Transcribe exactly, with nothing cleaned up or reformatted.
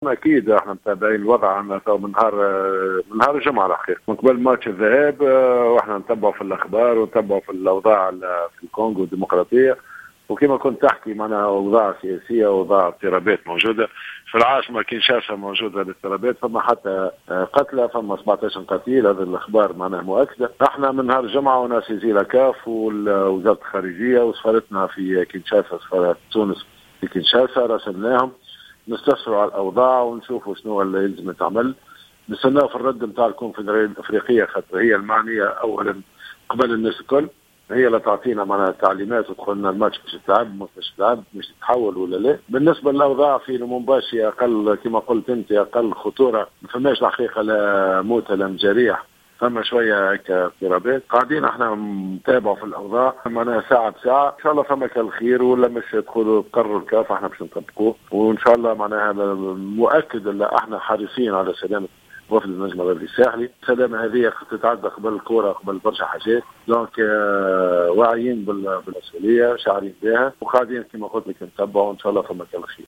اكيد احنا متابعين الوضع عنا من نهار من نهار الجمعه الاخير من قبل ماتش الذهاب، واحنا نتبعوا في الاخبار ونتبعوا في الاوضاع في الكونغو الديمقراطيه، وكما كنت تحكي معناها اوضاع سياسيه واوضاع اضطرابات موجوده في العاصمه كينشاسا، موجوده الاضطرابات، فما حتى قتلى، فما سبعة عشر قتيل، هذه الاخبار معناها مؤكده. احنا من نهار الجمعه وناسيزي لاكاف ووزاره الخارجيه وسفارتنا في كينشاسا، سفاره تونس في كينشاسا، راسلناهم نستفسروا على الاوضاع ونشوفوا شنو اللي يلزم يتعمل. نستناو في الرد نتاع الكونفدراليه الافريقيه، خاطر هي المعنيه اولا قبل الناس الكل، هي اللي تعطينا معناها تعليمات وتقول لنا الماتش باش تلعب مش تلعب مش تتحول ولا لا. بالنسبه للاوضاع في لومومباشي اقل كما قلت انت، اقل خطوره، ما فماش الحقيقه لا موت لا جريح، فما شويه هكا اضطرابات. قاعدين احنا نتابعوا في الاوضاع معناها ساعه بساعه، ان شاء الله فما الخير، ولا مش تقولوا قرروا الكاف احنا باش نطبقوه، وان شاء الله معناها مؤكد ان احنا حريصين على سلامه وفد النجم الرياضي الساحلي. السلامه هذه تتعدى قبل الكوره، قبل برشا حاجات، دونك واعيين بالمسؤوليه، شاعرين بها، وقاعدين كما قلت لك نتبعوا، وان شاء الله فما الخير.